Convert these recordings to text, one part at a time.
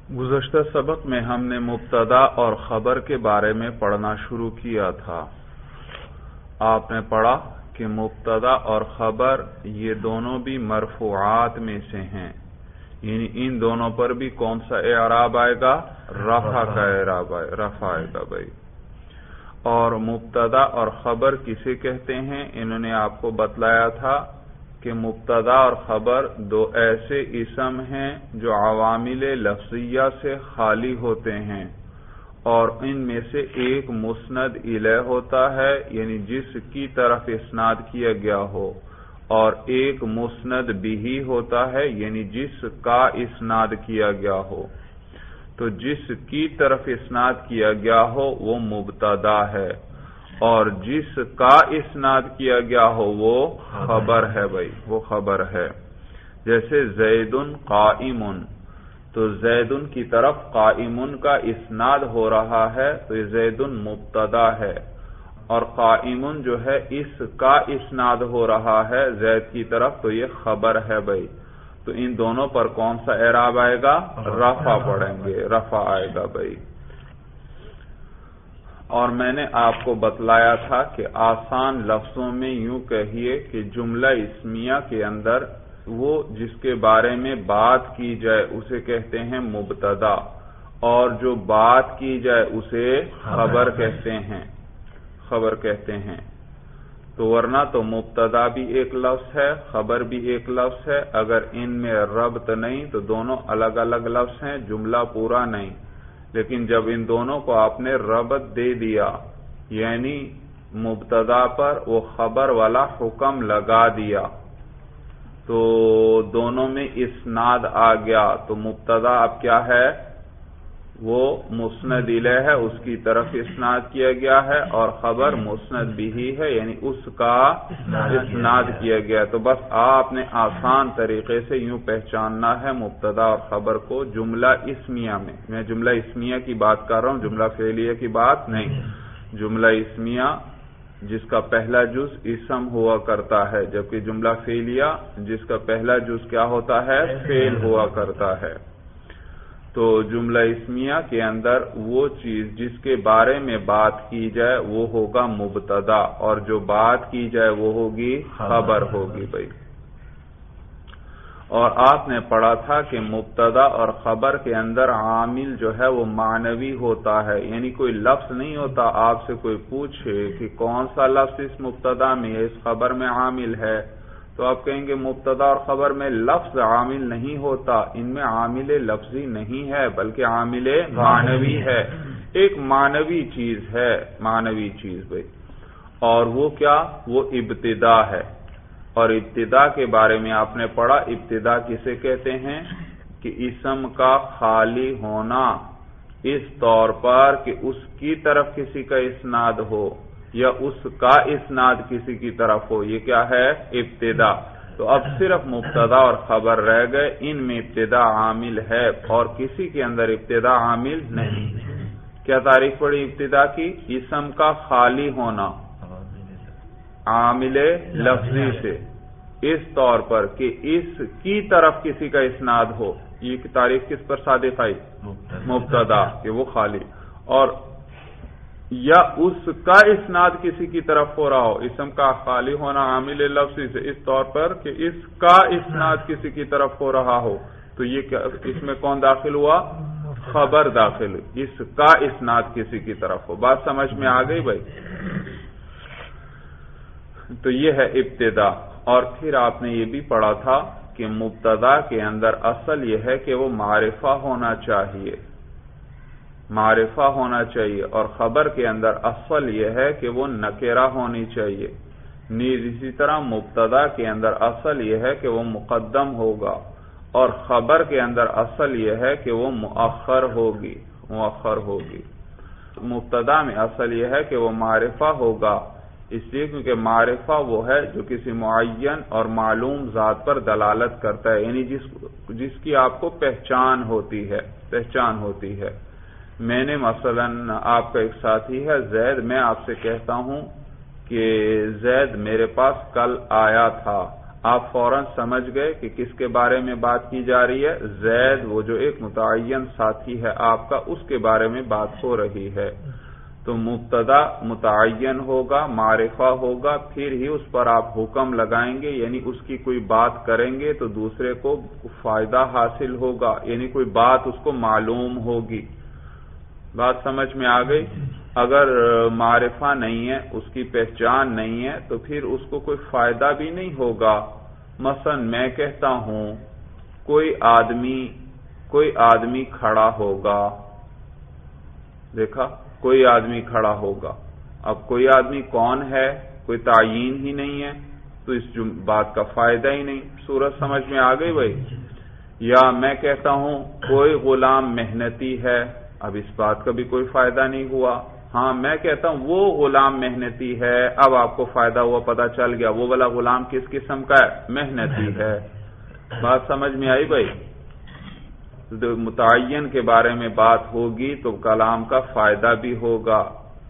گزشتہ سبق میں ہم نے مبتدا اور خبر کے بارے میں پڑھنا شروع کیا تھا۔ آپ نے پڑھا کہ مبتدا اور خبر یہ دونوں بھی مرفوعات میں سے ہیں، یعنی ان دونوں پر بھی کون سا اعراب آئے گا؟ رفع کا اعراب رفع آئے گا بھائی۔ اور مبتدا اور خبر کسے کہتے ہیں؟ انہوں نے آپ کو بتلایا تھا کہ مبتدا اور خبر دو ایسے اسم ہیں جو عوامل لفظیہ سے خالی ہوتے ہیں، اور ان میں سے ایک مسند الیہ ہوتا ہے، یعنی جس کی طرف اسناد کیا گیا ہو، اور ایک مسند بہ ہوتا ہے، یعنی جس کا اسناد کیا گیا ہو۔ تو جس کی طرف اسناد کیا گیا ہو وہ مبتدا ہے، اور جس کا اسناد کیا گیا ہو وہ خبر ہے بھائی، وہ خبر ہے۔ جیسے زید قائم، تو زید کی طرف قائم کا اسناد ہو رہا ہے تو یہ زید مبتدا ہے، اور قائم جو ہے اس کا اسناد ہو رہا ہے زید کی طرف، تو یہ خبر ہے بھائی۔ تو ان دونوں پر کون سا اعراب آئے گا؟ رفع پڑھیں گے، رفع آئے گا بھائی۔ اور میں نے آپ کو بتلایا تھا کہ آسان لفظوں میں یوں کہیے کہ جملہ اسمیہ کے اندر وہ جس کے بارے میں بات کی جائے اسے کہتے ہیں مبتدا، اور جو بات کی جائے اسے خبر کہتے ہیں، خبر کہتے ہیں۔ تو ورنہ تو مبتدا بھی ایک لفظ ہے، خبر بھی ایک لفظ ہے، اگر ان میں ربط نہیں تو دونوں الگ الگ لفظ ہیں، جملہ پورا نہیں۔ لیکن جب ان دونوں کو آپ نے ربط دے دیا، یعنی مبتدا پر وہ خبر والا حکم لگا دیا، تو دونوں میں اسناد آ گیا، تو مبتدا اب کیا ہے؟ وہ مسند الیہ ہے، اس کی طرف اسناد کیا گیا ہے، اور خبر مسند بہ ہے، یعنی اس کا اسناد کیا گیا۔ تو بس آپ نے آسان طریقے سے یوں پہچاننا ہے مبتدا اور خبر کو جملہ اسمیہ میں جملہ اسمیہ کی بات کر رہا ہوں، جملہ فعلیہ کی بات نہیں۔ جملہ اسمیہ جس کا پہلا جز اسم ہوا کرتا ہے، جبکہ جملہ فعلیہ جس کا پہلا جز کیا ہوتا ہے؟ فعل ہوا کرتا ہے۔ تو جملہ اسمیہ کے اندر وہ چیز جس کے بارے میں بات کی جائے وہ ہوگا مبتدا، اور جو بات کی جائے وہ ہوگی خبر ہوگی بھائی۔ اور آپ نے پڑھا تھا کہ مبتدا اور خبر کے اندر عامل جو ہے وہ معنوی ہوتا ہے، یعنی کوئی لفظ نہیں ہوتا۔ آپ سے کوئی پوچھے کہ کون سا لفظ اس مبتدا میں اس خبر میں عامل ہے، تو آپ کہیں گے مبتدا اور خبر میں لفظ عامل نہیں ہوتا، ان میں عامل لفظی نہیں ہے بلکہ عامل معنوی ہے، ایک معنوی چیز ہے، معنوی چیز بھائی۔ اور وہ کیا؟ وہ ابتدا ہے۔ اور ابتدا کے بارے میں آپ نے پڑھا، ابتدا کسے کہتے ہیں؟ کہ اسم کا خالی ہونا اس طور پر کہ اس کی طرف کسی کا اسناد ہو یا اس کا اسناد کسی کی طرف ہو، یہ کیا ہے؟ ابتدا۔ تو اب صرف مبتدا اور خبر رہ گئے، ان میں ابتدا عامل ہے اور کسی کے اندر ابتدا عامل نہیں۔ کیا تعریف پڑی ابتدا کی؟ اسم کا خالی ہونا عامل لفظی سے اس طور پر کہ اس کی طرف کسی کا اسناد ہو، یہ تعریف کس پر صادق آئی؟ مبتدا، کہ وہ خالی، اور یا اس کا اسناد کسی کی طرف ہو رہا ہو، اسم کا خالی ہونا عامل لفظی سے اس طور پر کہ اس کا اسناد کسی کی طرف ہو رہا ہو، تو یہ کیا اس میں کون داخل ہوا؟ خبر داخل ہوئی، اس کا اسناد کسی کی طرف ہو۔ بات سمجھ میں آ گئی بھائی؟ تو یہ ہے ابتدا۔ اور پھر آپ نے یہ بھی پڑھا تھا کہ مبتدا کے اندر اصل یہ ہے کہ وہ معرفہ ہونا چاہیے، معرفہ ہونا چاہیے، اور خبر کے اندر اصل یہ ہے کہ وہ نکرہ ہونی چاہیے۔ نیز اسی طرح مبتدا کے اندر اصل یہ ہے کہ وہ مقدم ہوگا، اور خبر کے اندر اصل یہ ہے کہ وہ مؤخر ہوگی، مؤخر ہوگی۔ مبتدا میں اصل یہ ہے کہ وہ معرفہ ہوگا، اس لیے کیونکہ معرفہ وہ ہے جو کسی معین اور معلوم ذات پر دلالت کرتا ہے، یعنی جس کی آپ کو پہچان ہوتی ہے، پہچان ہوتی ہے۔ میں نے مثلا آپ کا ایک ساتھی ہے زید، میں آپ سے کہتا ہوں کہ زید میرے پاس کل آیا تھا، آپ فوراً سمجھ گئے کہ کس کے بارے میں بات کی جا رہی ہے، زید وہ جو ایک متعین ساتھی ہے آپ کا، اس کے بارے میں بات ہو رہی ہے۔ تو مبتدا متعین ہوگا، معرفہ ہوگا، پھر ہی اس پر آپ حکم لگائیں گے، یعنی اس کی کوئی بات کریں گے تو دوسرے کو فائدہ حاصل ہوگا، یعنی کوئی بات اس کو معلوم ہوگی۔ بات سمجھ میں آ گئی؟ اگر معرفہ نہیں ہے، اس کی پہچان نہیں ہے، تو پھر اس کو کوئی فائدہ بھی نہیں ہوگا۔ مثلا میں کہتا ہوں کوئی آدمی کھڑا ہوگا، دیکھا، کوئی آدمی کھڑا ہوگا۔ اب کوئی آدمی کون ہے، کوئی تعین ہی نہیں ہے، تو اس بات کا فائدہ ہی نہیں۔ صورت سمجھ میں آ گئی بھائی؟ یا میں کہتا ہوں کوئی غلام محنتی ہے، اب اس بات کا بھی کوئی فائدہ نہیں ہوا۔ ہاں میں کہتا ہوں وہ غلام محنتی ہے، اب آپ کو فائدہ ہوا، پتہ چل گیا وہ والا غلام کس قسم کا ہے، محنتی ہے۔ بات سمجھ میں آئی بھائی؟ متعین کے بارے میں بات ہوگی تو کلام کا فائدہ بھی ہوگا۔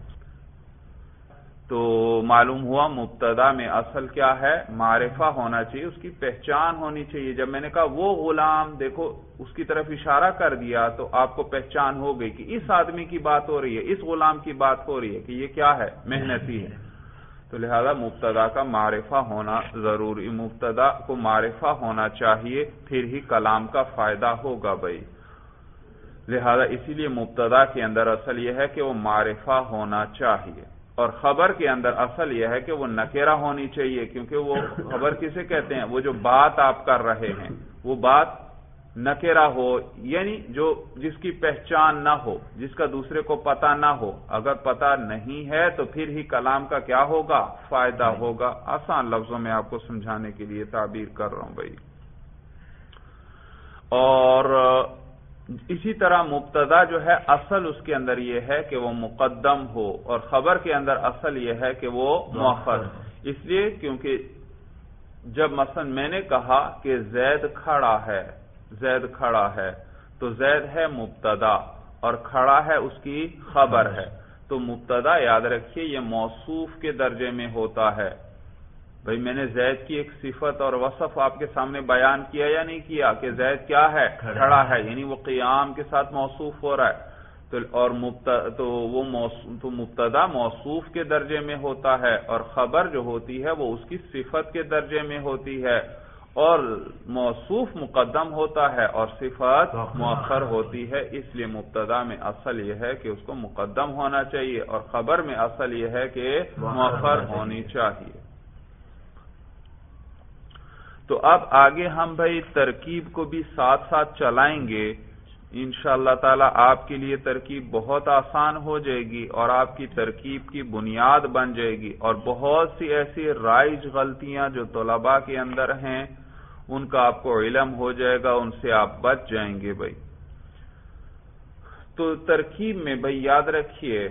تو معلوم ہوا مبتدا میں اصل کیا ہے، معرفہ ہونا چاہیے، اس کی پہچان ہونی چاہیے۔ جب میں نے کہا وہ غلام، دیکھو اس کی طرف اشارہ کر دیا تو آپ کو پہچان ہو گئی کہ اس آدمی کی بات ہو رہی ہے، اس غلام کی بات ہو رہی ہے کہ یہ کیا ہے، محنتی ہے۔ تو لہذا مبتدا کا معرفہ ہونا ضروری، مبتدا کو معرفہ ہونا چاہیے، پھر ہی کلام کا فائدہ ہوگا بھائی۔ لہذا اسی لیے مبتدا کے اندر اصل یہ ہے کہ وہ معرفہ ہونا چاہیے، اور خبر کے اندر اصل یہ ہے کہ وہ نکرہ ہونی چاہیے، کیونکہ وہ خبر کسے کہتے ہیں، وہ جو بات آپ کر رہے ہیں وہ بات نکرہ ہو، یعنی جس کی پہچان نہ ہو، جس کا دوسرے کو پتہ نہ ہو۔ اگر پتہ نہیں ہے تو پھر ہی کلام کا کیا ہوگا، فائدہ ہوگا۔ آسان لفظوں میں آپ کو سمجھانے کے لیے تعبیر کر رہا ہوں بھائی۔ اور اسی طرح مبتدا جو ہے اصل اس کے اندر یہ ہے کہ وہ مقدم ہو، اور خبر کے اندر اصل یہ ہے کہ وہ مؤخر۔ اس لیے کیونکہ جب مثلا میں نے کہا کہ زید کھڑا ہے تو زید ہے مبتدا اور کھڑا ہے اس کی خبر ہے۔ تو مبتدا یاد رکھیے یہ موصوف کے درجے میں ہوتا ہے۔ بھئی میں نے زید کی ایک صفت اور وصف آپ کے سامنے بیان کیا یا نہیں کیا کہ زید کیا ہے، کھڑا ہے، یعنی وہ قیام کے ساتھ موصوف ہو رہا ہے۔ تو مبتدا موصوف کے درجے میں ہوتا ہے، اور خبر جو ہوتی ہے وہ اس کی صفت کے درجے میں ہوتی ہے، اور موصوف مقدم ہوتا ہے اور صفت مؤخر ہوتی ہے۔ اس لیے مبتدا میں اصل یہ ہے کہ اس کو مقدم ہونا چاہیے، اور خبر میں اصل یہ ہے کہ مؤخر ہونی چاہیے۔ تو اب آگے ہم بھائی ترکیب کو بھی ساتھ ساتھ چلائیں گے، انشاءاللہ تعالی آپ کے لیے ترکیب بہت آسان ہو جائے گی، اور آپ کی ترکیب کی بنیاد بن جائے گی، اور بہت سی ایسی رائج غلطیاں جو طلباء کے اندر ہیں ان کا آپ کو علم ہو جائے گا، ان سے آپ بچ جائیں گے بھائی۔ تو ترکیب میں بھائی یاد رکھیے،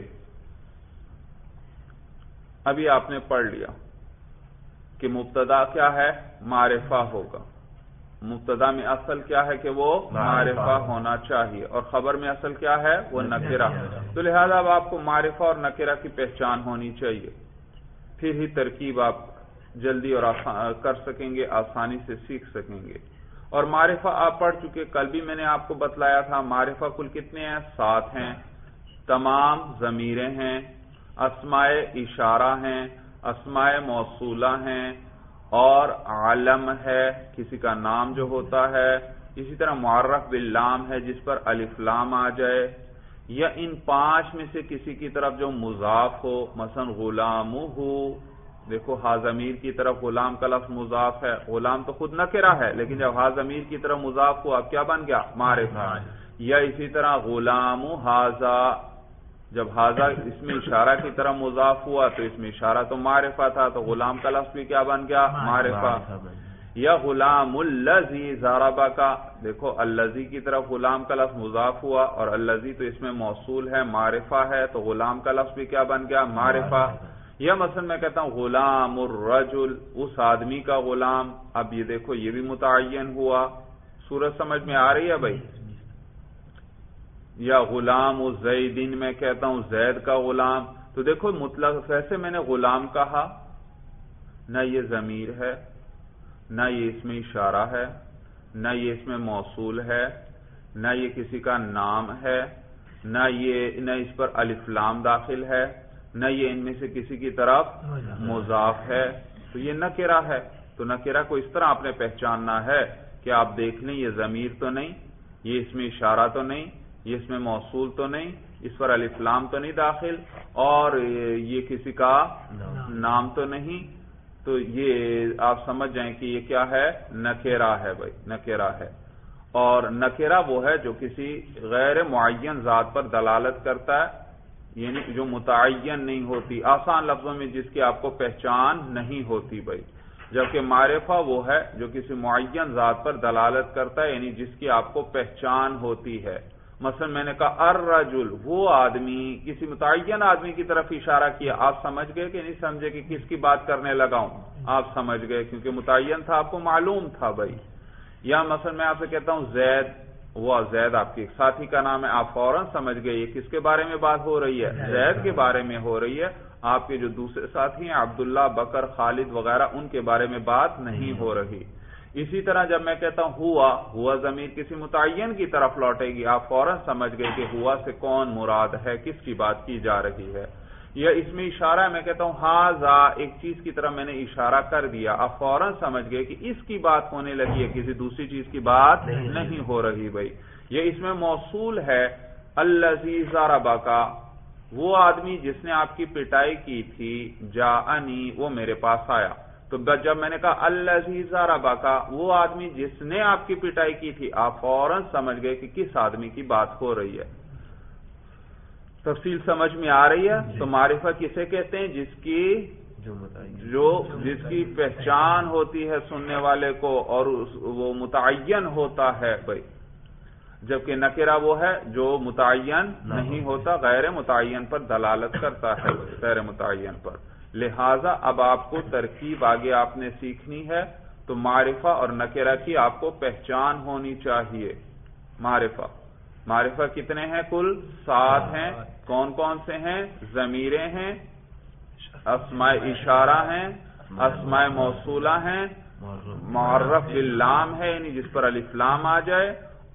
ابھی آپ نے پڑھ لیا کہ مبتدا کیا ہے، معرفہ ہوگا۔ مبتدا میں اصل کیا ہے کہ وہ معرفہ ہونا چاہیے، اور خبر میں اصل کیا ہے، وہ نکرہ۔ تو لہذا اب آپ کو معرفہ اور نکرہ کی پہچان ہونی چاہیے، پھر ہی ترکیب آپ جلدی اور کر سکیں گے، آسانی سے سیکھ سکیں گے۔ اور معرفہ آپ پڑھ چکے، کل بھی میں نے آپ کو بتلایا تھا معرفہ کل کتنے ہیں، 7 ہیں۔ تمام ضمیریں ہیں، اسماء اشارہ ہیں، اسماء موصولہ ہیں، اور علم ہے، کسی کا نام جو ہوتا ہے، اسی طرح معرف باللام ہے جس پر الف لام آ جائے، یا ان 5 میں سے کسی کی طرف جو مضاف ہو، مثلا غلامہ، دیکھو ہا ضمیر کی طرف غلام کا لفظ مضاف ہے، غلام تو خود نکرہ ہے لیکن جب ہا ضمیر کی طرف مضاف ہوا اب کیا بن گیا، معرفہ۔ یا اسی طرح غلام ھذا، جب ھذا اس میں اشارہ کی طرف مضاف ہوا تو اس میں اشارہ تو معرفہ تھا، تو غلام کا لفظ بھی کیا بن گیا، معرفہ۔ یا غلام الذی ضربک، دیکھو الذی کی طرف غلام کا لفظ مضاف ہوا اور الذی تو اس میں موصول ہے، معرفہ ہے، تو غلام کا لفظ بھی کیا بن گیا، معرفہ۔ یا مثلا میں کہتا ہوں غلام الرجل، اس آدمی کا غلام، اب یہ دیکھو یہ بھی متعین ہوا، صورت سمجھ میں آ رہی ہے بھائی۔ یا غلام زیدین، میں کہتا ہوں زید کا غلام، تو دیکھو مطلق ویسے میں نے غلام کہا، نہ یہ ضمیر ہے، نہ یہ اس میں اشارہ ہے، نہ یہ اس میں موصول ہے، نہ یہ کسی کا نام ہے، نہ اس پر الف لام داخل ہے، نہ یہ ان میں سے کسی کی طرف مضاف ہے، تو یہ نکرہ ہے۔ تو نکرہ کو اس طرح آپ نے پہچاننا ہے کہ آپ دیکھ لیں یہ ضمیر تو نہیں، یہ اس میں اشارہ تو نہیں، یہ اس میں موصول تو نہیں، اس پر الف لام تو نہیں داخل، اور یہ کسی کا نام تو نہیں، تو یہ آپ سمجھ جائیں کہ یہ کیا ہے؟ نکرہ ہے بھائی، نکرہ ہے۔ اور نکرہ وہ ہے جو کسی غیر معین ذات پر دلالت کرتا ہے، یعنی جو متعین نہیں ہوتی، آسان لفظوں میں جس کی آپ کو پہچان نہیں ہوتی بھائی، جبکہ معرفہ وہ ہے جو کسی معین ذات پر دلالت کرتا ہے، یعنی جس کی آپ کو پہچان ہوتی ہے۔ مثلا میں نے کہا الرجل، وہ آدمی، کسی متعین آدمی کی طرف اشارہ کیا، آپ سمجھ گئے کہ نہیں سمجھے کہ کس کی بات کرنے لگا ہوں؟ آپ سمجھ گئے کیونکہ متعین تھا، آپ کو معلوم تھا بھائی۔ یا مثلا میں آپ سے کہتا ہوں زید، وہ زید آپ کے ایک ساتھی کا نام ہے، آپ فوراً سمجھ گئے یہ کس کے بارے میں بات ہو رہی ہے؟ زید کے بارے میں ہو رہی ہے۔ آپ کے جو دوسرے ساتھی ہیں عبداللہ، بکر، خالد وغیرہ، ان کے بارے میں بات نہیں ہو رہی۔ اسی طرح جب میں کہتا ہوں ہوا ضمیر کسی متعین کی طرف لوٹے گی، آپ فوراً سمجھ گئے کہ ہوا سے کون مراد ہے، کس کی بات کی جا رہی ہے۔ یا اس میں اشارہ ہے، میں کہتا ہوں ہاذا، ایک چیز کی طرف میں نے اشارہ کر دیا، آپ فوراً سمجھ گئے کہ اس کی بات ہونے لگی ہے، کسی دوسری چیز کی بات نہیں ہو رہی بھائی۔ یہ اس میں موصول ہے الذی ضربک، وہ آدمی جس نے آپ کی پٹائی کی تھی، جاءنی، وہ میرے پاس آیا۔ تو جب میں نے کہا الذی ضربک، وہ آدمی جس نے آپ کی پٹائی کی تھی، آپ فوراً سمجھ گئے کہ کس آدمی کی بات ہو رہی ہے۔ تفصیل سمجھ میں آ رہی ہے؟ تو معرفہ کسے کہتے ہیں؟ جس کی پہچان ہوتی ہے سننے والے کو، اور وہ متعین ہوتا ہے بھائی، جبکہ نکرہ وہ ہے جو متعین نہیں ہوتا، غیر متعین پر دلالت کرتا ہے، غیر متعین پر۔ لہذا اب آپ کو ترکیب آگے آپ نے سیکھنی ہے، تو معرفہ اور نکرہ کی آپ کو پہچان ہونی چاہیے۔ معرفہ کتنے ہیں؟ کل 7 ہیں۔ کون کون سے ہیں؟ ضمیریں ہیں، اسماء اشارہ ہیں، اسماء موصولہ ہیں، معرف باللام ہے یعنی جس پر الف لام آ جائے،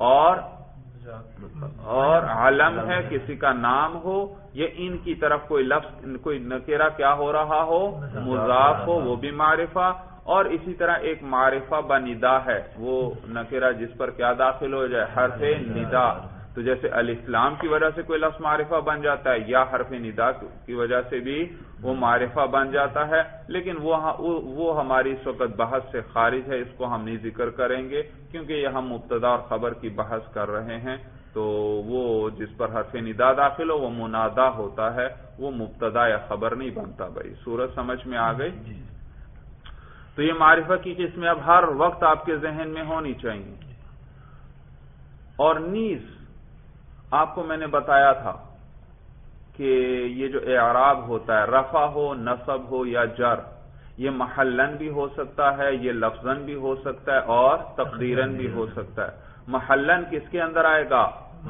اور علم ہے کسی کا نام ہو، یا ان کی طرف کوئی لفظ، کوئی نکرہ کیا ہو رہا ہو؟ مضاف ہو، وہ بھی معرفہ۔ اور اسی طرح ایک معرفہ بندا ہے، وہ نکرہ جس پر کیا داخل ہو جائے؟ حرف ندا۔ تو جیسے الف لام کی وجہ سے کوئی لفظ معرفہ بن جاتا ہے، یا حرف ندا کی وجہ سے بھی وہ معرفہ بن جاتا ہے، لیکن وہ ہماری اس وقت بحث سے خارج ہے، اس کو ہم نہیں ذکر کریں گے کیونکہ یہ ہم مبتدا اور خبر کی بحث کر رہے ہیں۔ تو وہ جس پر حرف ندا داخل ہو وہ منادا ہوتا ہے، وہ مبتدا یا خبر نہیں بنتا بھائی۔ صورت سمجھ میں آ گئی؟ تو یہ معرفہ کی قسمیں اب ہر وقت آپ کے ذہن میں ہونی چاہیے۔ اور نیز آپ کو میں نے بتایا تھا کہ یہ جو اعراب ہوتا ہے، رفع ہو، نصب ہو یا جر، یہ محلن بھی ہو سکتا ہے، یہ لفظن بھی ہو سکتا ہے، اور تقدیرن بھی ہو سکتا ہے۔ محلن کس کے اندر آئے گا؟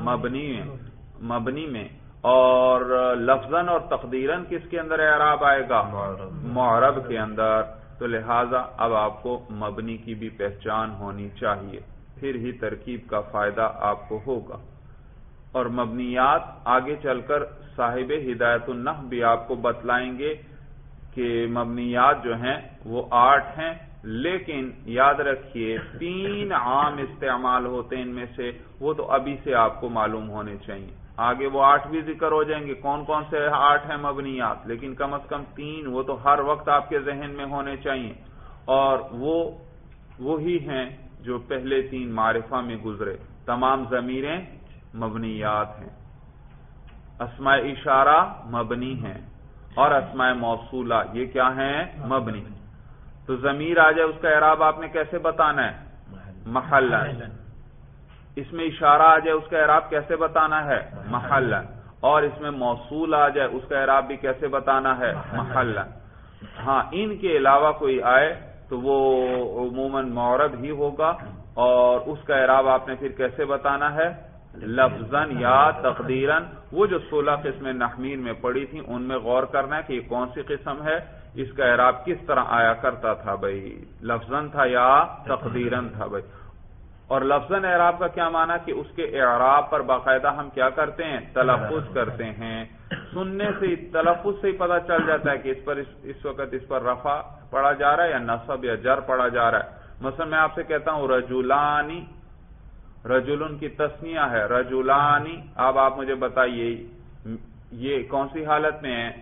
مبنی میں۔ اور لفظن اور تقدیرن کس کے اندر اعراب آئے گا؟ معرب کے اندر۔ تو لہذا اب آپ کو مبنی کی بھی پہچان ہونی چاہیے، پھر ہی ترکیب کا فائدہ آپ کو ہوگا۔ اور مبنیات آگے چل کر صاحب ہدایت النحو بھی آپ کو بتلائیں گے کہ مبنیات جو ہیں وہ 8 ہیں، لیکن یاد رکھیے 3 عام استعمال ہوتے ہیں ان میں سے، وہ تو ابھی سے آپ کو معلوم ہونے چاہیے۔ آگے وہ 8 بھی ذکر ہو جائیں گے کون کون سے 8 ہیں مبنیات، لیکن کم از کم 3 وہ تو ہر وقت آپ کے ذہن میں ہونے چاہیے، اور وہی ہیں جو پہلے 3 معرفہ میں گزرے۔ تمام ضمیریں مبنیات ہیں، اسماء اشارہ مبنی ہیں، اور اسماء موصولہ یہ کیا ہیں؟ مبنی۔ تو ضمیر آ جائے اس کا اعراب آپ نے کیسے بتانا ہے؟ محلن۔ اس میں اشارہ آ جائے اس کا اعراب کیسے بتانا ہے؟ محلن۔ اور اس میں موصول آ جائے اس کا اعراب بھی کیسے بتانا ہے؟ محلن۔ ہاں، ان کے علاوہ کوئی آئے تو وہ عموماً معرب ہی ہوگا، اور اس کا اعراب آپ نے پھر کیسے بتانا ہے؟ لفظاً یا تقدیراً. وہ جو 16 قسمیں نحوین میں پڑھی تھیں ان میں غور کرنا ہے کہ یہ کون سی قسم ہے، اس کا اعراب کس طرح آیا کرتا تھا بھائی، لفظاً تھا یا تقدیراً تھا بھائی. اور لفظاً اعراب کا کیا معنی کہ اس کے اعراب پر باقاعدہ ہم کیا کرتے ہیں، تلفظ کرتے ہیں. سننے سے تلفظ سے ہی پتہ چل جاتا ہے کہ اس وقت اس پر رفع پڑھا جا رہا ہے یا نصب یا جر پڑھا جا رہا ہے. مثلا میں آپ سے کہتا ہوں رجلانی، رجلن کی تسنیہ ہے، رجلانی. اب آپ مجھے بتائیے یہ کون سی حالت میں ہے،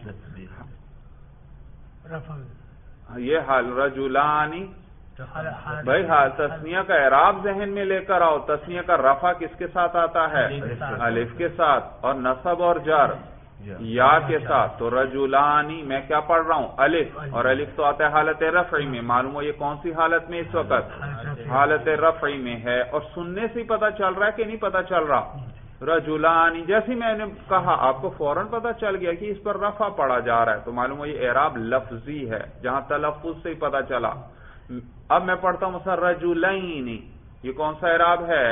یہ حال رجلانی بھائی. تسنیہ کا اعراب ذہن میں لے کر آؤ. تسنیہ کا رفع کس کے ساتھ آتا ہے، الف کے ساتھ، اور نصب اور جر یا کے ساتھ. تو رجلانی میں کیا پڑھ رہا ہوں، الف، اور الف تو آتا ہے حالت رفعی میں. معلوم ہو یہ کون سی حالت میں اس وقت، حالت رفعی میں ہے. اور سننے سے پتہ چل رہا ہے کہ نہیں پتہ چل رہا، رجلانی جیسے میں نے کہا آپ کو فوراً پتہ چل گیا کہ اس پر رفع پڑھا جا رہا ہے. تو معلوم ہو یہ اعراب لفظی ہے جہاں تلفظ سے ہی پتہ چلا. اب میں پڑھتا ہوں مثلا رجلین، یہ کون سا اعراب ہے،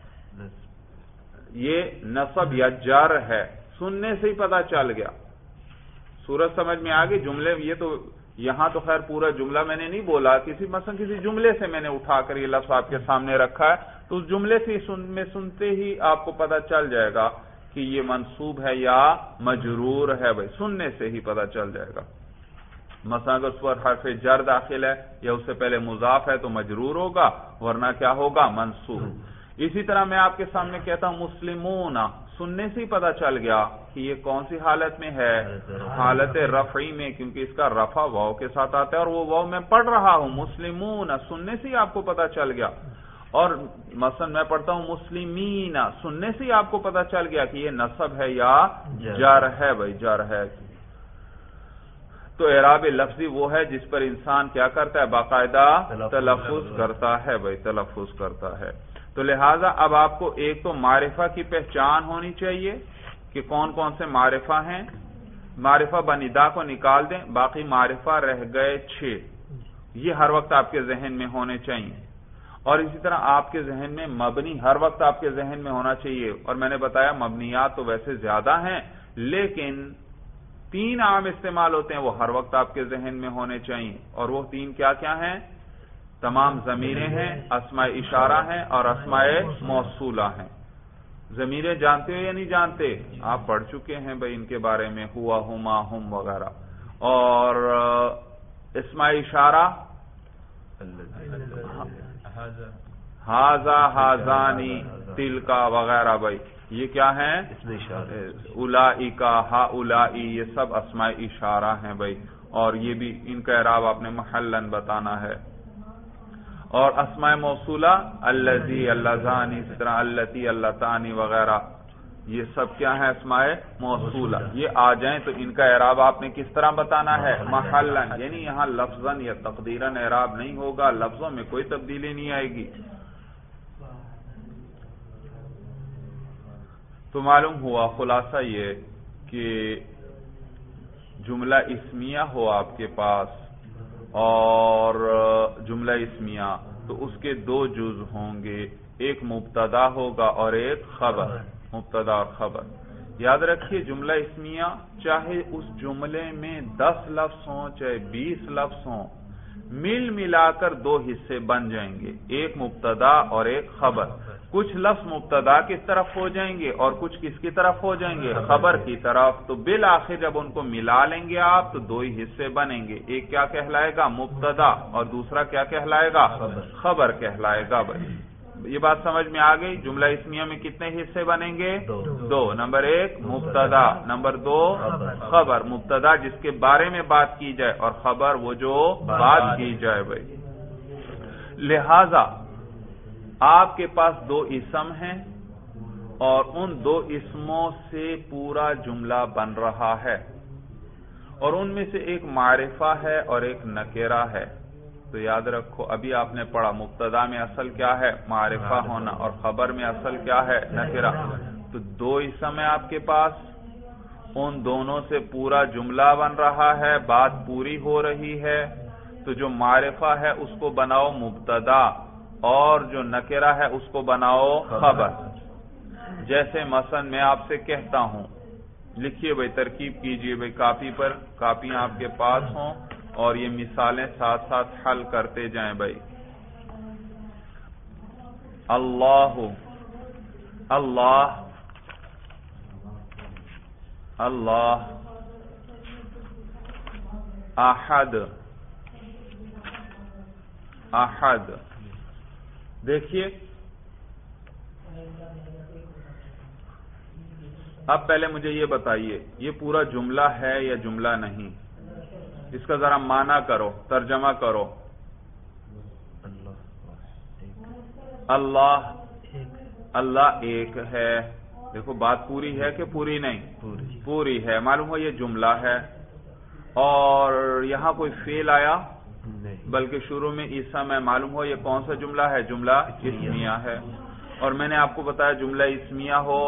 یہ نصب یا جر ہے. سننے سے ہی پتہ چل گیا. صورت سمجھ میں آگئی جملے. یہ تو یہاں تو خیر پورا جملہ میں نے نہیں بولا، مثلا کسی جملے سے میں نے اٹھا کر یہ لفظ آپ کے سامنے رکھا ہے تو اس جملے سے سنتے ہی آپ کو پتہ چل جائے گا کہ یہ منصوب ہے یا مجرور ہے بھائی. سننے سے ہی پتہ چل جائے گا. مثلا اگر اس پر حرف جر داخل ہے یا اس سے پہلے مضاف ہے تو مجرور ہوگا، ورنہ کیا ہوگا، منصوب. اسی طرح میں آپ کے سامنے کہتا ہوں مسلمون، سننے سے ہی پتہ چل گیا کہ یہ کون سی حالت میں ہے، حالت رفعی میں، کیونکہ اس کا رفع واو کے ساتھ آتا ہے اور وہ واو میں پڑھ رہا ہوں مسلمون. سننے سے ہی آپ کو پتہ چل گیا. اور مثلا میں پڑھتا ہوں مسلمین، سننے سے ہی آپ کو پتہ چل گیا کہ یہ نصب ہے یا جر ہے بھائی، جر ہے. تو اعراب لفظی وہ ہے جس پر انسان کیا کرتا ہے، باقاعدہ تلفظ کرتا ہے بھائی، تلفظ کرتا ہے. تو لہٰذا اب آپ کو ایک تو معرفہ کی پہچان ہونی چاہیے کہ کون کون سے معرفہ ہیں. معرفہ بندا کو نکال دیں، باقی معرفہ رہ گئے 6. یہ ہر وقت آپ کے ذہن میں ہونے چاہیے. اور اسی طرح آپ کے ذہن میں مبنی ہر وقت آپ کے ذہن میں ہونا چاہیے. اور میں نے بتایا مبنیات تو ویسے زیادہ ہیں لیکن 3 عام استعمال ہوتے ہیں، وہ ہر وقت آپ کے ذہن میں ہونے چاہیے. اور وہ 3 کیا کیا ہیں، تمام ضمیریں ہیں، اسماء اشارہ ہیں اور اسماء موصولہ ہیں. ضمیریں جانتے ہو یا نہیں جانتے، آپ پڑھ چکے ہیں بھائی ان کے بارے میں، ہوا، ہما، ہم وغیرہ. اور اسماء اشارہ ہاذا، ہاذانی، تلکا وغیرہ بھائی، یہ کیا ہیں، اولائکا، ہاؤلائی، یہ سب اسماء اشارہ ہیں بھائی. اور یہ بھی ان کا اعراب آپ نے محلن بتانا ہے. اور اسماء موصولہ الذی، اللذانی، اس طرح اللتی، اللتانی وغیرہ، یہ سب کیا ہیں، اسماء موصولہ. یہ آ جائیں تو ان کا اعراب آپ نے کس طرح بتانا ہے، محلن، یعنی یہاں لفظاً یا تقدیراً اعراب نہیں ہوگا، لفظوں میں کوئی تبدیلی نہیں آئے گی. تو معلوم ہوا خلاصہ یہ کہ جملہ اسمیہ ہو آپ کے پاس اور جملہ اسمیہ تو اس کے 2 جز ہوں گے، ایک مبتدا ہوگا اور ایک خبر، مبتدا اور خبر. یاد رکھیے جملہ اسمیہ چاہے اس جملے میں 10 لفظ ہوں چاہے 20 لفظ ہوں، مل ملا کر 2 حصے بن جائیں گے، ایک مبتدا اور ایک خبر. کچھ لفظ مبتدا کی طرف ہو جائیں گے اور کچھ کس کی طرف ہو جائیں گے، خبر کی طرف. تو بالآخر جب ان کو ملا لیں گے آپ تو 2 ہی حصے بنیں گے، ایک کیا کہلائے گا، مبتدا، اور دوسرا کیا کہلائے گا، خبر کہلائے گا بھائی. یہ بات سمجھ میں آ گئی. جملہ اسمیہ میں کتنے حصے بنیں گے، 2. نمبر 1 مبتدا، نمبر 2 خبر. مبتدا جس کے بارے میں بات کی جائے اور خبر وہ جو بات کی جائے بھائی. لہذا آپ کے پاس 2 اسم ہیں اور ان 2 اسموں سے پورا جملہ بن رہا ہے اور ان میں سے ایک معرفہ ہے اور ایک نکرہ ہے. تو یاد رکھو ابھی آپ نے پڑھا مبتدا میں اصل کیا ہے، معرفہ ہونا، اور خبر میں اصل کیا ہے، نکرہ. تو 2 اسم ہیں آپ کے پاس، ان دونوں سے پورا جملہ بن رہا ہے، بات پوری ہو رہی ہے. تو جو معرفہ ہے اس کو بناؤ مبتدا اور جو نکرہ ہے اس کو بناؤ خبر. جیسے مثلا میں آپ سے کہتا ہوں، لکھیے بھائی، ترکیب کیجئے بھائی کاپی پر، کاپیاں آپ کے پاس ہوں اور یہ مثالیں ساتھ ساتھ حل کرتے جائیں بھائی۔ اللہ، اللہ، اللہ، احد، احد۔ دیکھیے اب پہلے مجھے یہ بتائیے، یہ پورا جملہ ہے یا جملہ نہیں؟ اس کا ذرا معنی کرو، ترجمہ کرو۔ اللہ، اللہ ایک ہے۔ دیکھو بات پوری ہے کہ پوری نہیں؟ پوری ہے۔ معلوم ہو یہ جملہ ہے، اور یہاں کوئی فعل آیا بلکہ شروع میں اسم ہے۔ معلوم ہو یہ کون سا جملہ ہے؟ جملہ اسمیہ ہے۔ اور میں نے آپ کو بتایا جملہ اسمیہ ہو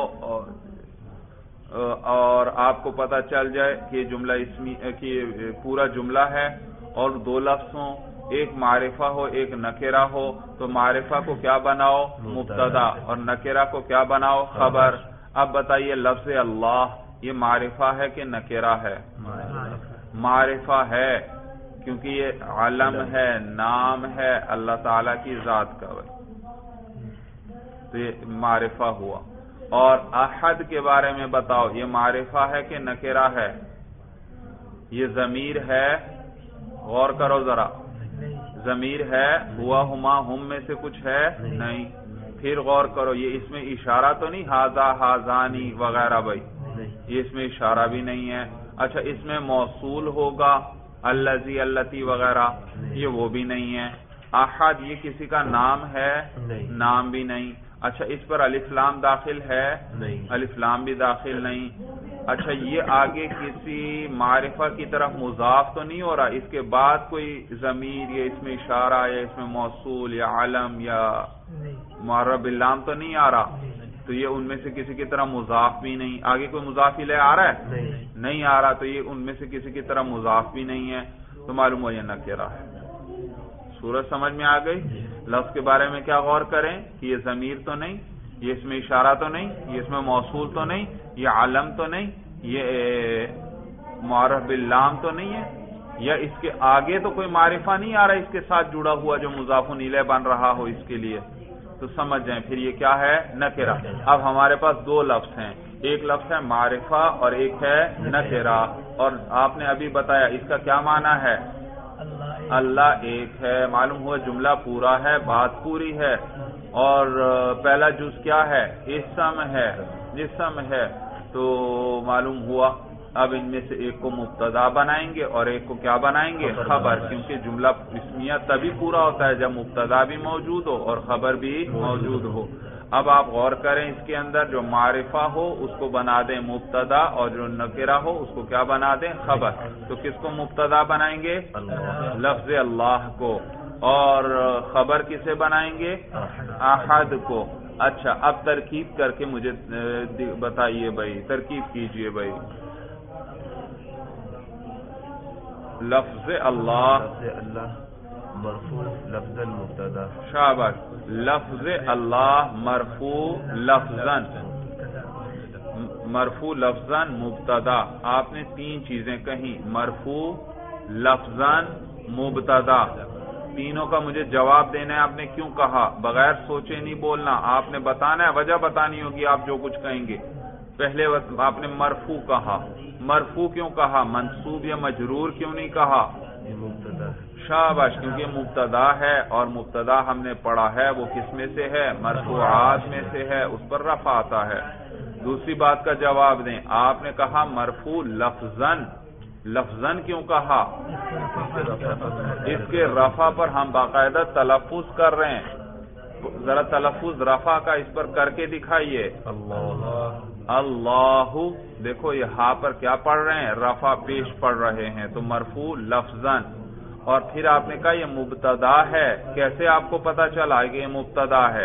اور آپ کو پتہ چل جائے کہ جملہ اسمیہ کہ پورا جملہ ہے اور دو لفظ ہوں، ایک معرفہ ہو ایک نکرہ ہو، تو معرفہ کو کیا بناؤ؟ مبتدا، اور نکرہ کو کیا بناؤ؟ خبر۔ اب بتائیے لفظ اللہ یہ معرفہ ہے کہ نکرہ ہے؟ معرفہ ہے، کیونکہ یہ علم ہے، نام ہے اللہ تعالی کی ذات کا، تو یہ معرفہ ہوا۔ اور احد کے بارے میں بتاؤ، یہ معرفہ ہے کہ نکرہ ہے؟ یہ ضمیر ہے، غور کرو ذرا، ضمیر ہے، ہوا ہما ہم میں سے کچھ ہے؟ نہیں۔ پھر غور کرو، یہ اس میں اشارہ تو نہیں، ہاذا ہاذانی وغیرہ بھائی؟ یہ اس میں اشارہ بھی نہیں ہے۔ اچھا اس میں موصول ہوگا الذی اللتی وغیرہ؟ یہ وہ بھی نہیں ہے۔ احد یہ کسی کا نام ہے؟ نام بھی نہیں۔ اچھا اس پر الف لام داخل ہے؟ الف لام بھی داخل نہیں۔ اچھا یہ آگے کسی معرفہ کی طرف مضاف تو نہیں ہو رہا؟ اس کے بعد کوئی ضمیر یا اس میں اشارہ یا اس میں موصول یا علم یا معرب باللام تو نہیں آ رہا؟ تو یہ ان میں سے کسی کی طرح مضاف بھی نہیں۔ آگے کوئی مضاف الیہ آ رہا ہے؟ نہیں آ رہا، تو یہ ان میں سے کسی کی طرح مضاف بھی نہیں ہے، تو معلوم ہو یہ نکرہ ہے۔ صورت سمجھ میں آ گئی؟ لفظ کے بارے میں کیا غور کریں کہ یہ ضمیر تو نہیں، یہ اس میں اشارہ تو نہیں، یہ اس میں موصول تو نہیں، یہ علم تو نہیں، یہ معرف باللام تو نہیں ہے، یا اس کے آگے تو کوئی معرفہ نہیں آ رہا اس کے ساتھ جڑا ہوا جو مضاف الیہ بن رہا ہو اس کے لیے، تو سمجھ جائیں پھر یہ کیا ہے؟ نکرہ۔ اب ہمارے پاس دو لفظ ہیں، ایک لفظ ہے معرفہ اور ایک ہے نکرہ، اور آپ نے ابھی بتایا اس کا کیا معنی ہے؟ اللہ ایک ہے۔ معلوم ہوا جملہ پورا ہے، بات پوری ہے، اور پہلا جز کیا ہے؟ اسم ہے، جسم ہے، تو معلوم ہوا اب ان میں سے ایک کو مبتدا بنائیں گے اور ایک کو کیا بنائیں گے؟ خبر، کیونکہ جملہ اسمیہ تبھی پورا ہوتا ہے جب مبتدا بھی موجود ہو اور خبر بھی موجود ہو۔ اب آپ غور کریں اس کے اندر جو معرفہ ہو اس کو بنا دیں مبتدا، اور جو نکرہ ہو اس کو کیا بنا دیں؟ خبر۔ تو کس کو مبتدا بنائیں گے؟ لفظ اللہ کو، اور خبر کسے بنائیں گے؟ احد کو۔ اچھا اب ترکیب کر کے مجھے بتائیے بھائی، ترکیب کیجئے بھائی۔ لفظ اللہ مرفوع لفظاً مبتدا، شاباش، لفظ اللہ مرفوع لفظاً، مرفوع لفظاً مبتدا۔ آپ نے تین چیزیں کہیں، مرفوع لفظاً مبتدا، تینوں کا مجھے جواب دینا ہے۔ آپ نے کیوں کہا؟ بغیر سوچے نہیں بولنا، آپ نے بتانا ہے، وجہ بتانی ہوگی آپ جو کچھ کہیں گے۔ پہلے آپ نے مرفوع کہا، مرفوع کیوں کہا؟ منصوب یا مجرور کیوں نہیں کہا؟ مبتدا، شاباش، کیونکہ مبتدا ہے، اور مبتدا ہم نے پڑھا ہے وہ کس میں سے ہے؟ مرفوعات میں سے ہے، اس پر رفع آتا ہے۔ دوسری بات کا جواب دیں، آپ نے کہا مرفوع لفظاً، لفظاً کیوں کہا؟ اس کے رفع پر ہم باقاعدہ تلفظ کر رہے ہیں، ذرا تلفظ رفع کا اس پر کر کے دکھائیے۔ اللہ، دیکھو یہ ہاں پر کیا پڑھ رہے ہیں؟ رفع پیش پڑھ رہے ہیں، تو مرفوع لفظاً۔ اور پھر آپ نے کہا یہ مبتدا ہے، کیسے آپ کو پتا چلا کہ یہ مبتدا ہے؟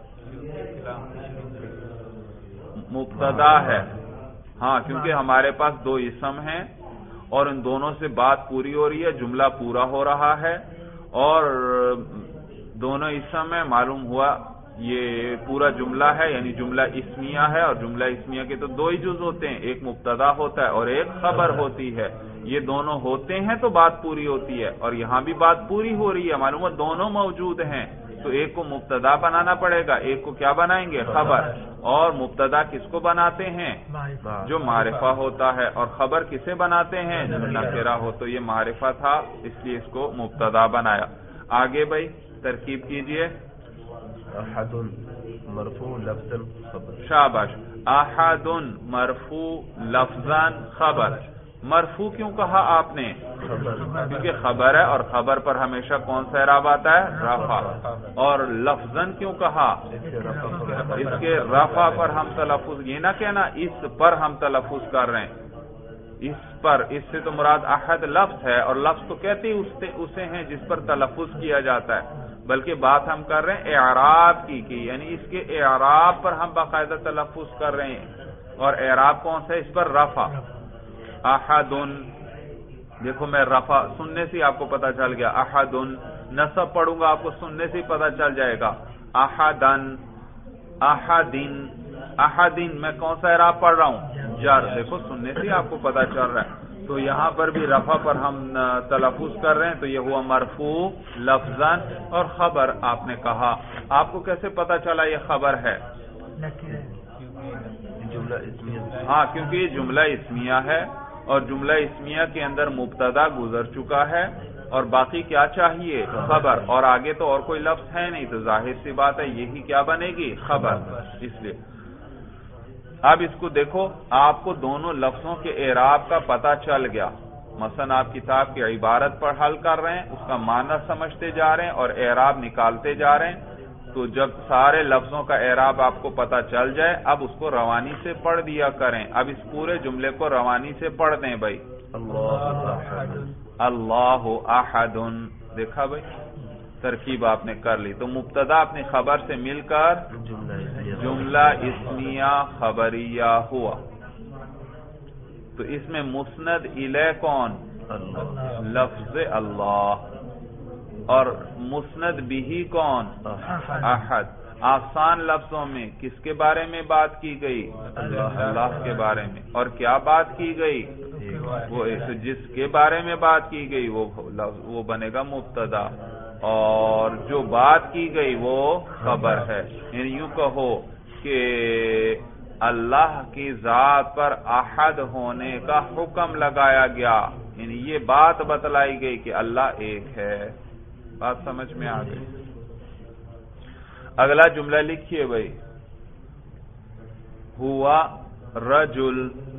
مبتدا ہے، ہاں، کیونکہ ہمارے پاس دو اسم ہیں اور ان دونوں سے بات پوری ہو رہی ہے، جملہ پورا ہو رہا ہے، اور دونوں اسم میں معلوم ہوا یہ پورا جملہ ہے، یعنی جملہ اسمیہ ہے، اور جملہ اسمیہ کے تو دو ہی جز ہوتے ہیں، ایک مبتدا ہوتا ہے اور ایک خبر ہوتی ہے۔ یہ دونوں ہوتے ہیں تو بات پوری ہوتی ہے، اور یہاں بھی بات پوری ہو رہی ہے، معلوم ہے دونوں موجود ہیں، تو ایک کو مبتدا بنانا پڑے گا، ایک کو کیا بنائیں گے؟ خبر۔ اور مبتدا کس کو بناتے ہیں؟ جو معرفہ ہوتا ہے، اور خبر کسے بناتے ہیں؟ جو نکرہ ہو، تو یہ معرفہ تھا اس لیے اس کو مبتدا بنایا۔ آگے بھائی ترکیب کیجئے۔ احد مرفوع لفظا خبر۔ شاباش۔ احد مرفوع لفظا خبر۔ مرفوع کیوں کہا آپ نے؟ کیونکہ خبر ہے، اور خبر پر ہمیشہ کون سا اعراب آتا ہے؟ رفع۔ اور لفظاً کیوں کہا؟ اس کے رفع پر ہم تلفظ، یہ نہ کہنا اس پر ہم تلفظ کر رہے ہیں، اس پر، اس سے تو مراد احد لفظ ہے، اور لفظ تو کہتے ہی اسے ہیں جس پر تلفظ کیا جاتا ہے، بلکہ بات ہم کر رہے ہیں اعراب کی، یعنی اس کے اعراب پر ہم باقاعدہ تلفظ کر رہے ہیں، اور اعراب کون سا ہے اس پر؟ رفع۔ احدن، دیکھو میں رفع سننے سے آپ کو پتا چل گیا، احدن نصب پڑھوں گا آپ کو سننے سے پتا چل جائے گا، احدن، احدن، احدن میں کون سا اعراب پڑھ رہا ہوں؟ جر، دیکھو سننے سے آپ کو پتا چل رہا ہے، تو یہاں پر بھی رفع پر ہم تلفظ کر رہے ہیں، تو یہ ہوا مرفوع لفظاً، اور خبر آپ نے کہا، آپ کو کیسے پتا چلا یہ خبر ہے؟ جملہ اسمیہ، ہاں کیونکہ یہ جملہ اسمیہ ہے، اور جملہ اسمیہ کے اندر مبتدا گزر چکا ہے، اور باقی کیا چاہیے؟ خبر، اور آگے تو اور کوئی لفظ ہے نہیں، تو ظاہر سی بات ہے یہی کیا بنے گی؟ خبر۔ اس لیے اب اس کو دیکھو، آپ کو دونوں لفظوں کے اعراب کا پتہ چل گیا، مثلا آپ کتاب کی عبارت پر حل کر رہے ہیں، اس کا معنی سمجھتے جا رہے ہیں اور اعراب نکالتے جا رہے ہیں، تو جب سارے لفظوں کا اعراب آپ کو پتہ چل جائے، اب اس کو روانی سے پڑھ دیا کریں۔ اب اس پورے جملے کو روانی سے پڑھ دیں بھائی۔ اللہ احد، دیکھا بھائی ترکیب آپ نے کر لی، تو مبتدا اپنی خبر سے مل کر جملہ اسمیہ خبریہ ہوا، تو اس میں مسند الیہ کون؟ لفظ اللہ، اور مسند بھی کون؟ احد۔ آسان لفظوں میں کس کے بارے میں بات کی گئی؟ اللہ کے بارے میں، اور کیا بات کی گئی؟ وہ جس کے بارے میں بات کی گئی وہ بنے گا مبتدا، اور جو بات کی گئی وہ خبر ہے، یعنی یوں کہو کہ اللہ کی ذات پر احد ہونے کا حکم لگایا گیا، یعنی یہ بات بتلائی گئی کہ اللہ ایک ہے۔ بات سمجھ میں آ گئی؟ اگلا جملہ لکھیے بھائی، ہوا رجل،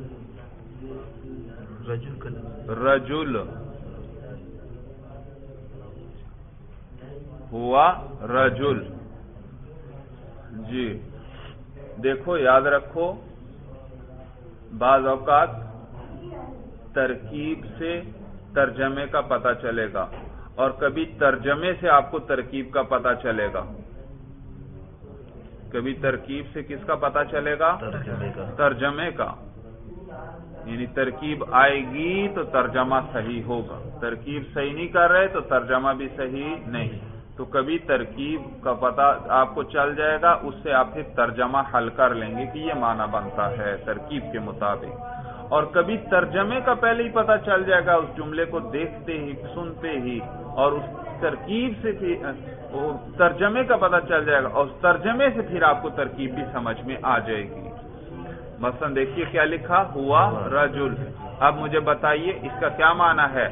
رجل، ہوا رجل، جی دیکھو یاد رکھو، بعض اوقات ترکیب سے ترجمے کا پتہ چلے گا، اور کبھی ترجمے سے آپ کو ترکیب کا پتہ چلے گا۔ کبھی ترکیب سے کس کا پتہ چلے گا؟ ترجمے کا، یعنی ترکیب آئے گی تو ترجمہ صحیح ہوگا، ترکیب صحیح نہیں کر رہے تو ترجمہ بھی صحیح نہیں، تو کبھی ترکیب کا پتہ آپ کو چل جائے گا، اس سے آپ پھر ترجمہ حل کر لیں گے کہ یہ معنی بنتا ہے ترکیب کے مطابق، اور کبھی ترجمے کا پہلے ہی پتہ چل جائے گا اس جملے کو دیکھتے ہی، سنتے ہی، اور اس ترکیب سے ترجمے کا پتہ چل جائے گا، اور اس ترجمے سے پھر آپ کو ترکیب بھی سمجھ میں آ جائے گی۔ مثلا دیکھیے کیا لکھا، ہوا رجل، اب مجھے بتائیے اس کا کیا معنی ہے؟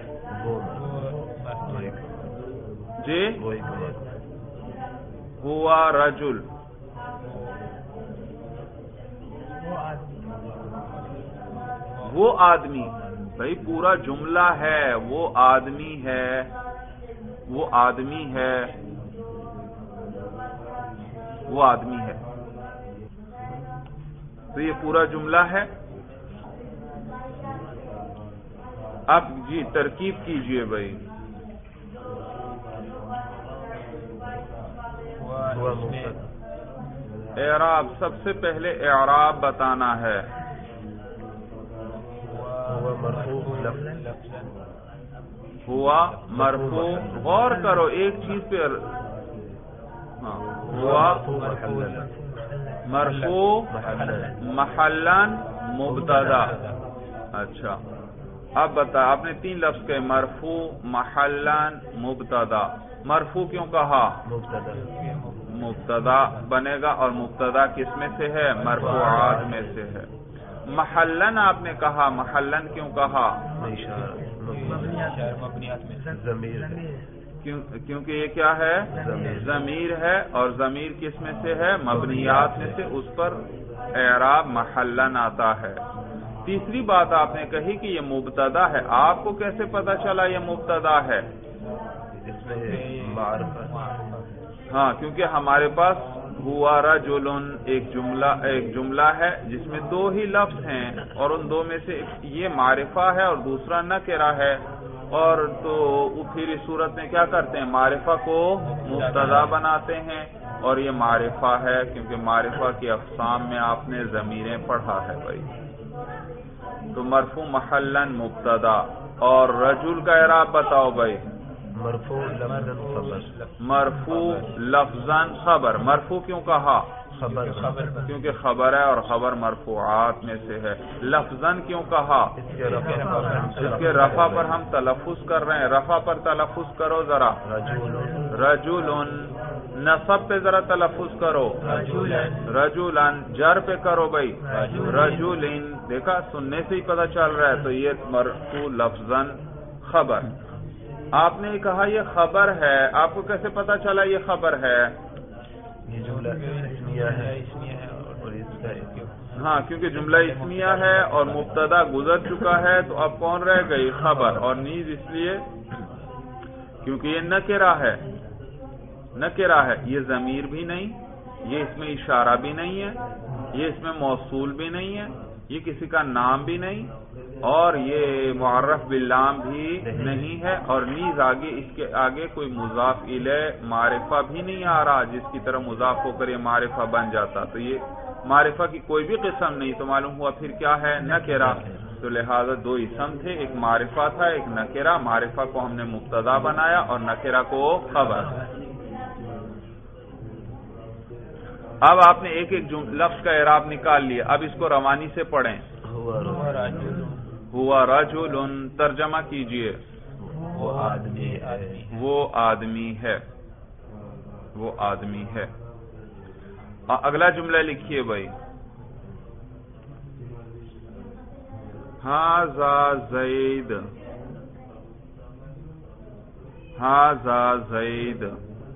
جی ہوا رجل، وہ آدمی، بھائی پورا جملہ ہے وہ آدمی ہے، وہ آدمی ہے، وہ آدمی ہے، تو یہ پورا جملہ ہے۔ اب جی ترکیب کیجئے بھائی، اعراب، سب سے پہلے اعراب بتانا ہے۔ ہوا مرفوع، غور کرو ایک چیز پہ، ہاں ہوا مرفوع محلن مبتدا. اچھا اب بتا، آپ نے 3 لفظ کہے، مرفوع محلن مبتدا. مرفوع کیوں کہا؟ مبتدا بنے گا، اور مبتدا کس میں سے ہے؟ مرفوعات میں سے ہے. محلن آپ نے کہا، محلن کیوں کہا؟ کیونکہ یہ کیا ہے؟ ضمیر ہے، اور ضمیر کس میں سے ہے؟ مبنیات میں سے، اس پر اعراب محلن آتا ہے. تیسری بات آپ نے کہی کہ یہ مبتدا ہے. آپ کو کیسے پتا چلا یہ مبتدا ہے؟ ہاں، کیونکہ ہمارے پاس ہوا رجلن ایک جملہ ہے جس میں 2 ہی لفظ ہیں، اور ان 2 میں سے یہ معرفہ ہے اور دوسرا نکرہ ہے. اور تو پھر اس صورت میں کیا کرتے ہیں؟ معرفہ کو مبتدا بناتے ہیں، اور یہ معرفہ ہے کیونکہ معرفہ کی اقسام میں آپ نے ضمیریں پڑھا ہے بھائی. تو مرفوع محلن مبتدا. اور رجل کا اعراب بتاؤ بھائی. مرفوع لفظاً خبر. مرفوع لفظاً خبر. مرفوع کیوں کہا؟ خبر کیونکہ خبر ہے، اور خبر مرفوعات میں سے ہے. لفظاً کیوں کہا؟ اس کے رفع پر ہم تلفظ کر رہے ہیں. رفع پر تلفظ کرو ذرا. رجلن. نصب پہ ذرا تلفظ کرو. رجلن. جر پہ کرو بھائی. رجلن. دیکھا، سننے سے ہی پتہ چل رہا ہے. تو یہ مرفوع لفظاً خبر. آپ نے کہا یہ خبر ہے، آپ کو کیسے پتا چلا یہ خبر ہے؟ یہ جملہ اسمیہ ہے. ہاں، کیونکہ جملہ اسمیہ ہے اور مبتدا گزر چکا ہے، تو اب کون رہ گئی؟ خبر. اور نیز اس لیے کیونکہ یہ نکرہ ہے. نکرہ ہے، یہ ضمیر بھی نہیں، یہ اس میں اشارہ بھی نہیں ہے، یہ اس میں موصول بھی نہیں ہے، یہ کسی کا نام بھی نہیں، اور یہ معرف باللام بھی نہیں ہے. اور نیز آگے اس کے آگے کوئی مضاف الیہ معرفہ بھی نہیں آ رہا جس کی طرح مضاف ہو کر یہ معرفہ بن جاتا. تو یہ معرفہ کی کوئی بھی قسم نہیں، تو معلوم ہوا پھر کیا ہے؟ نکرہ. تو لہذا 2 اسم تھے، ایک معرفہ تھا، ایک نکرہ. معرفہ کو ہم نے مبتدا بنایا اور نکرہ کو خبر. اب آپ نے ایک ایک لفظ کا اعراب نکال لیا. اب اس کو روانی سے پڑھیں. ہوا رجل. ترجمہ کیجئے. وہ آدمی ہے. وہ آدمی ہے. اگلا جملہ لکھیے بھائی. ھذا زید. ھذا زید.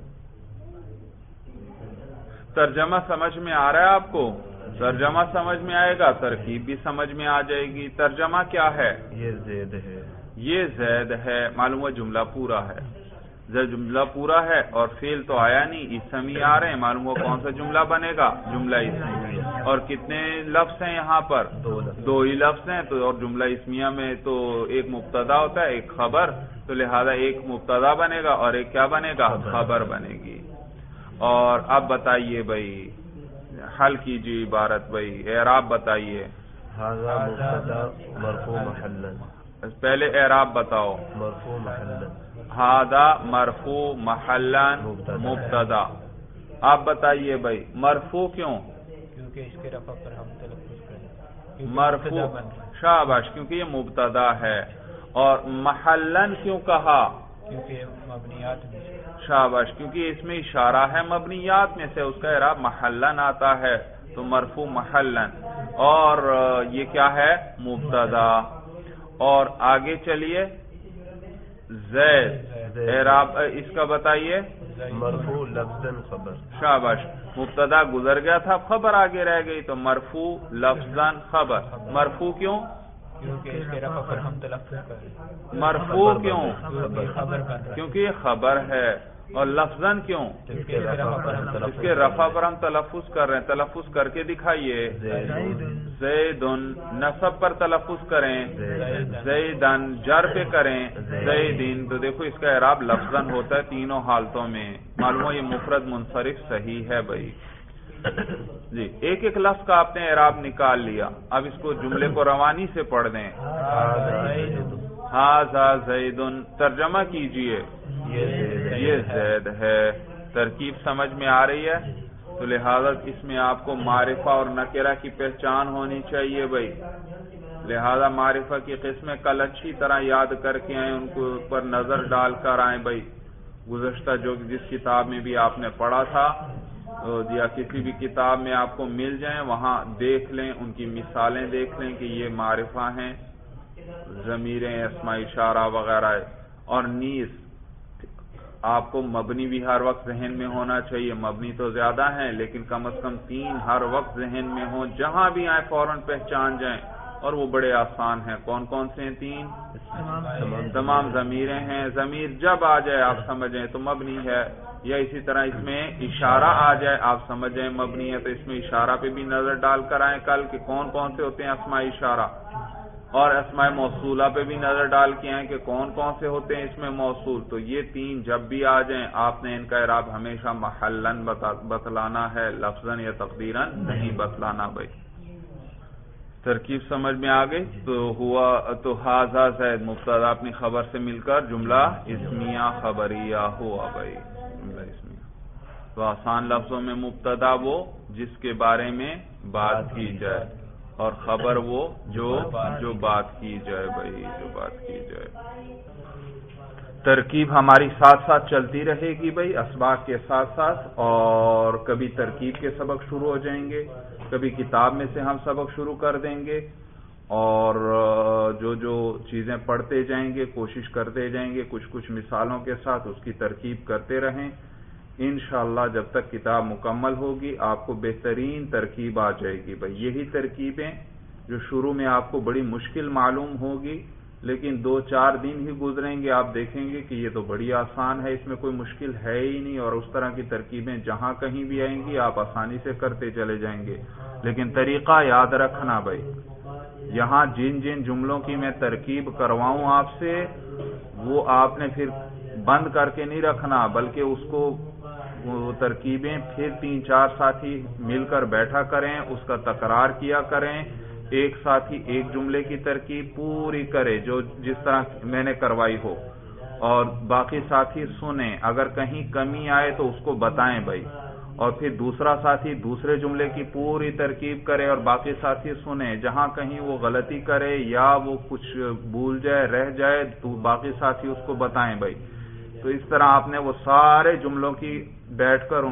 ترجمہ سمجھ میں آ رہا ہے آپ کو؟ ترجمہ سمجھ میں آئے گا، ترکیب بھی سمجھ میں آ جائے گی. ترجمہ کیا ہے؟ یہ زید ہے. یہ زید ہے. معلوم ہوا جملہ پورا ہے. جب جملہ پورا ہے اور فعل تو آیا نہیں، اسم ہی آ رہے ہیں، معلوم ہوا کون سا جملہ بنے گا؟ جملہ اسمیہ. اور کتنے لفظ ہیں یہاں پر؟ 2 ہی لفظ ہیں. تو اور جملہ اسمیہ میں تو ایک مبتدا ہوتا ہے، ایک خبر. تو لہذا ایک مبتدا بنے گا اور ایک کیا بنے گا؟ خبر بنے گی. اور اب بتائیے بھائی، حل کیجیے عبارت بھائی، اعراب بتائیے. ھذا مبتدا مرفوع محلن. پہلے اعراب بتاؤ. مرفوع محلن. ھذا مرفوع محلن مبتدا. آپ بتائیے بھائی مرفوع کیوں؟ کیونکہ اس کے رفع پر ہم تلفظ کریں. مرفوع شاباش، کیونکہ یہ مبتدا ہے. اور محلن کیوں کہا؟ کیونکہ مبنیات میں. شاباش، کیونکہ اس میں اشارہ ہے مبنیات میں سے، اس کا اعراب محلن آتا ہے. تو مرفوع محلن. اور یہ کیا ہے؟ مبتدا. اور آگے چلیے. زید. اعراب اس کا بتائیے. مرفوع لفظاً خبر. شاباش، مبتدا گزر گیا تھا، خبر آگے رہ گئی، تو مرفوع لفظاً خبر. مرفوع کیوں؟ کیونکہ اس کے رفع پر ہم تلفظ کریں. مرفوع کیوں؟ خبر بن رہا ہے. کیونکہ یہ خبر ہے. اور لفظاً کیوں؟ اس کے رفع پر ہم تلفظ کر رہے ہیں. تلفظ کر کے دکھائیے. زیدن. نصب پر تلفظ کریں. زیدن. جر پہ کریں. زیدن. تو دیکھو اس کا اعراب لفظاً ہوتا ہے تینوں حالتوں میں. معلوم ہو یہ مفرد منصرف صحیح ہے بھائی. جی، ایک ایک لفظ کا آپ نے اعراب نکال لیا. اب اس کو جملے کو روانی سے پڑھ دیں. ھذا زیدن. ترجمہ کیجئے. یہ زید ہے. ترکیب سمجھ میں آ رہی ہے؟ تو لہذا اس میں آپ کو معرفہ اور نکرہ کی پہچان ہونی چاہیے بھائی. لہذا معرفہ کی قسمیں کل اچھی طرح یاد کر کے آئیں، ان کو پر نظر ڈال کر آئیں بھائی. گزشتہ جس کتاب میں بھی آپ نے پڑھا تھا یا کسی بھی کتاب میں آپ کو مل جائیں، وہاں دیکھ لیں، ان کی مثالیں دیکھ لیں کہ یہ معرفہ ہیں، ضمیریں، اسماء اشارہ وغیرہ ہے. اور نیز آپ کو مبنی بھی ہر وقت ذہن میں ہونا چاہیے. مبنی تو زیادہ ہیں لیکن کم از کم 3 ہر وقت ذہن میں ہوں، جہاں بھی آئیں فوراً پہچان جائیں. اور وہ بڑے آسان ہیں. کون کون سے ہیں؟ 3 تمام ضمیریں ہیں. ضمیر جب آ جائے آپ سمجھیں تو مبنی ہے، یا اسی طرح اس میں اشارہ آ جائے آپ سمجھ جائیں مبنی ہے، تو اس میں اشارہ پہ بھی نظر ڈال کر آئیں کل کہ کون کون سے ہوتے ہیں اسماء اشارہ. اور اسماء موصولہ پہ بھی نظر ڈال کے آئیں کہ کون کون سے ہوتے ہیں اس میں موصول. تو یہ 3 جب بھی آ جائیں آپ نے ان کا اعراب ہمیشہ محلاً بتلانا ہے، لفظاً یا تقدیراً نہیں بتلانا بھائی. ترکیب سمجھ میں آ گئی؟ تو ھذا زید مبتدا اپنی خبر سے مل کر جملہ اسمیہ خبریہ ہوا بھائی. جملہ اسمیہ تو آسان لفظوں میں مبتدا وہ جس کے بارے میں بات کی جائے، اور خبر وہ جو بات کی جائے بھائی، جو بات کی جائے. ترکیب ہماری ساتھ ساتھ چلتی رہے گی بھائی، اسباق کے ساتھ ساتھ. اور کبھی ترکیب کے سبق شروع ہو جائیں گے، کبھی کتاب میں سے ہم سبق شروع کر دیں گے، اور جو چیزیں پڑھتے جائیں گے کوشش کرتے جائیں گے کچھ مثالوں کے ساتھ اس کی ترکیب کرتے رہیں. انشاءاللہ جب تک کتاب مکمل ہوگی آپ کو بہترین ترکیب آ جائے گی بھائی. یہی ترکیبیں جو شروع میں آپ کو بڑی مشکل معلوم ہوگی، لیکن 2-4 دن ہی گزریں گے آپ دیکھیں گے کہ یہ تو بڑی آسان ہے، اس میں کوئی مشکل ہے ہی نہیں. اور اس طرح کی ترکیبیں جہاں کہیں بھی آئیں گی آپ آسانی سے کرتے چلے جائیں گے. لیکن طریقہ یاد رکھنا بھائی، یہاں جن جملوں کی میں ترکیب کرواؤں آپ سے وہ آپ نے پھر بند کر کے نہیں رکھنا، بلکہ اس کو وہ ترکیبیں پھر 3-4 ساتھی مل کر بیٹھا کریں، اس کا تکرار کیا کریں. ایک ساتھی ایک جملے کی ترکیب پوری کرے جس طرح میں نے کروائی ہو، اور باقی ساتھی سنیں، اگر کہیں کمی آئے تو اس کو بتائیں بھائی. اور پھر دوسرا ساتھی دوسرے جملے کی پوری ترکیب کرے اور باقی ساتھی سنیں. جہاں کہیں وہ غلطی کرے یا وہ کچھ بھول جائے رہ جائے تو باقی ساتھی اس کو بتائیں بھائی. تو اس طرح آپ نے وہ سارے جملوں کی بیٹھ کر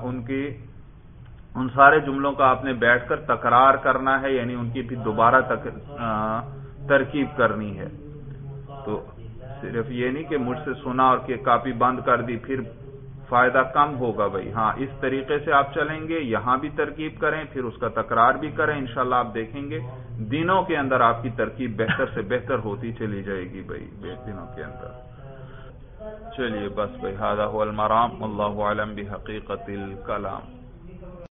ان سارے جملوں کا آپ نے بیٹھ کر تکرار کرنا ہے، یعنی ان کی پھر دوبارہ ترکیب کرنی ہے. تو صرف یہ نہیں کہ مجھ سے سنا اور کہ کاپی بند کر دی، پھر فائدہ کم ہوگا بھائی. ہاں اس طریقے سے آپ چلیں گے، یہاں بھی ترکیب کریں پھر اس کا تکرار بھی کریں. انشاءاللہ آپ دیکھیں گے دنوں کے اندر آپ کی ترکیب بہتر سے بہتر ہوتی چلی جائے گی بھائی، دنوں کے اندر. چلیے بس بھائی، ھذا ھو المرام، واللہ اعلم بحقیقت الکلام.